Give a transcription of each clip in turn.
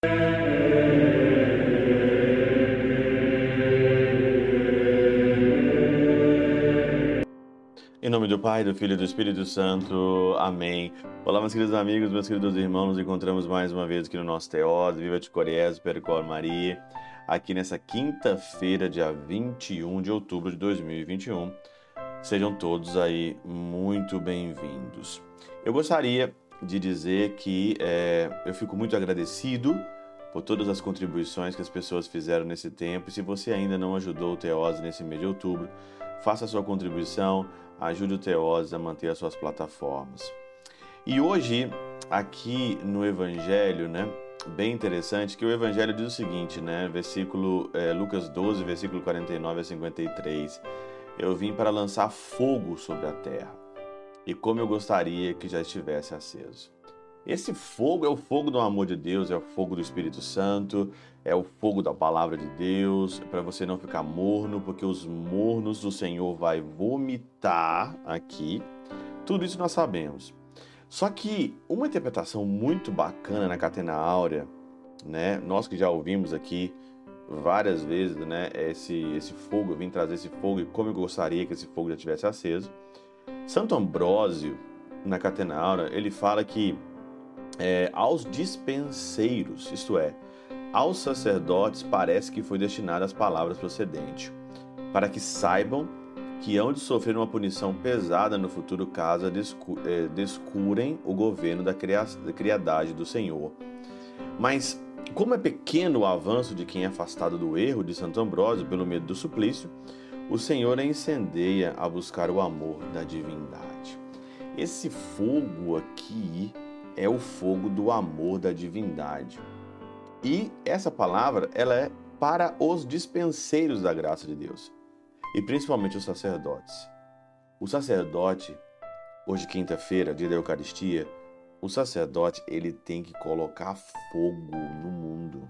Em nome do Pai, do Filho e do Espírito Santo. Amém. Olá, meus queridos amigos, meus queridos irmãos. Nos encontramos mais uma vez aqui no nosso Teós. Viva de Coriés, Percor Maria. Aqui nessa quinta-feira, dia 21 de outubro de 2021. Sejam todos aí muito bem-vindos. Eu gostaria de dizer que eu fico muito agradecido por todas as contribuições que as pessoas fizeram nesse tempo. E se você ainda não ajudou o Teós nesse mês de outubro, faça a sua contribuição, ajude o Teós a manter as suas plataformas. E hoje, aqui no Evangelho, bem interessante, que o Evangelho diz o seguinte, Lucas 12, versículo 49 a 53. Eu vim para lançar fogo sobre a terra, e como eu gostaria que já estivesse aceso. Esse fogo é o fogo do amor de Deus, é o fogo do Espírito Santo, é o fogo da palavra de Deus, para você não ficar morno, porque os mornos do Senhor vai vomitar aqui. Tudo isso nós sabemos. Só que uma interpretação muito bacana na Catena Áurea, nós que já ouvimos aqui várias vezes, esse fogo, eu vim trazer esse fogo e como eu gostaria que esse fogo já tivesse aceso. Santo Ambrósio, na Catena Áurea, ele fala que aos dispenseiros, isto é, aos sacerdotes, parece que foi destinada as palavras procedentes, para que saibam que hão de sofrer uma punição pesada no futuro caso descurem o governo da criadagem do Senhor. Mas, como é pequeno o avanço de quem é afastado do erro de Santo Ambrósio pelo medo do suplício, o Senhor a incendeia a buscar o amor da divindade. Esse fogo aqui é o fogo do amor da divindade. E essa palavra, ela é para os dispenseiros da graça de Deus. E principalmente os sacerdotes. O sacerdote, hoje quinta-feira, dia da Eucaristia, o sacerdote, ele tem que colocar fogo no mundo.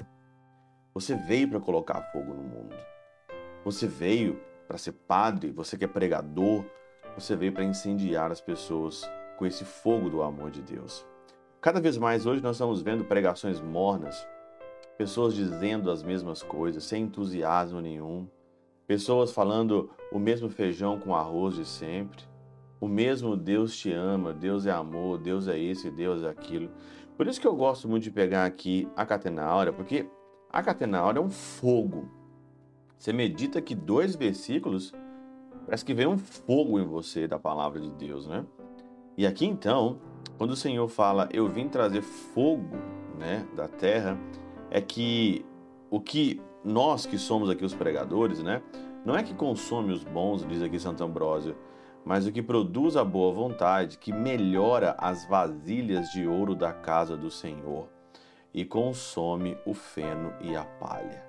Você veio para colocar fogo no mundo. Você veio para ser padre, você que é pregador, você veio para incendiar as pessoas com esse fogo do amor de Deus. Cada vez mais hoje nós estamos vendo pregações mornas, pessoas dizendo as mesmas coisas, sem entusiasmo nenhum, pessoas falando o mesmo feijão com arroz de sempre, o mesmo Deus te ama, Deus é amor, Deus é isso e Deus é aquilo. Por isso que eu gosto muito de pegar aqui a Catena Áurea, porque a Catena Áurea é um fogo. Você medita que 2 versículos, parece que vem um fogo em você da palavra de Deus, E aqui então, quando o Senhor fala, eu vim trazer fogo, da terra, é que o que nós que somos aqui os pregadores, não é que consome os bons, diz aqui Santo Ambrósio, mas o que produz a boa vontade, que melhora as vasilhas de ouro da casa do Senhor e consome o feno e a palha.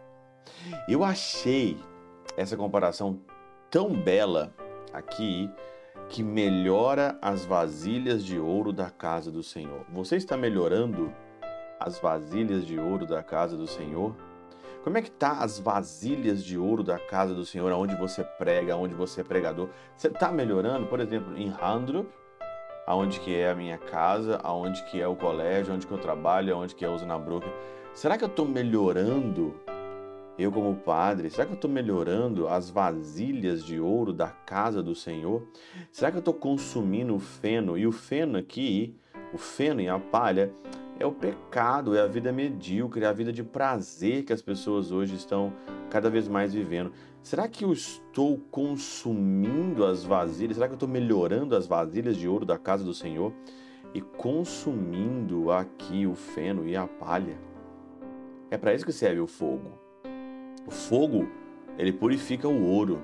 Eu achei essa comparação tão bela aqui, que melhora as vasilhas de ouro da casa do Senhor. Você está melhorando as vasilhas de ouro da casa do Senhor? Como é que tá as vasilhas de ouro da casa do Senhor, onde você prega, onde você é pregador? Você está melhorando? Por exemplo, em Handrup, aonde que é a minha casa, aonde que é o colégio, onde que eu trabalho, aonde que é o Osnabrück. Será que eu estou melhorando? Eu como padre, será que eu estou melhorando as vasilhas de ouro da casa do Senhor? Será que eu estou consumindo o feno? E o feno aqui, o feno e a palha, é o pecado, é a vida medíocre, é a vida de prazer que as pessoas hoje estão cada vez mais vivendo. Será que eu estou consumindo as vasilhas? Será que eu estou melhorando as vasilhas de ouro da casa do Senhor? E consumindo aqui o feno e a palha? É para isso que serve o fogo. O fogo, ele purifica o ouro.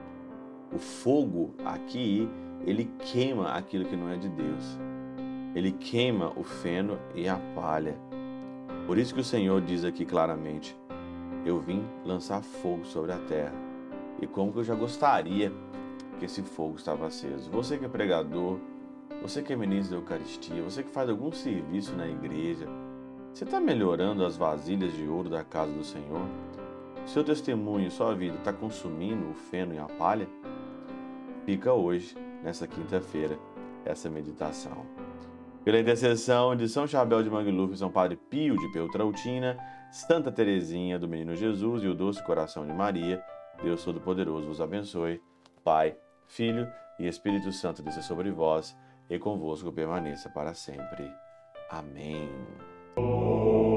O fogo aqui, ele queima aquilo que não é de Deus. Ele queima o feno e a palha. Por isso que o Senhor diz aqui claramente, eu vim lançar fogo sobre a terra. E como que eu já gostaria que esse fogo estava aceso. Você que é pregador, você que é ministro da Eucaristia, você que faz algum serviço na igreja, você está melhorando as vasilhas de ouro da casa do Senhor? Seu testemunho, sua vida está consumindo o feno e a palha? Fica hoje, nessa quinta-feira, essa meditação. Pela intercessão de São Chabel de Mangluf, São Padre Pio de Peltrautina, Santa Teresinha do Menino Jesus e o Doce Coração de Maria, Deus Todo-Poderoso vos abençoe. Pai, Filho e Espírito Santo desça sobre vós e convosco permaneça para sempre. Amém.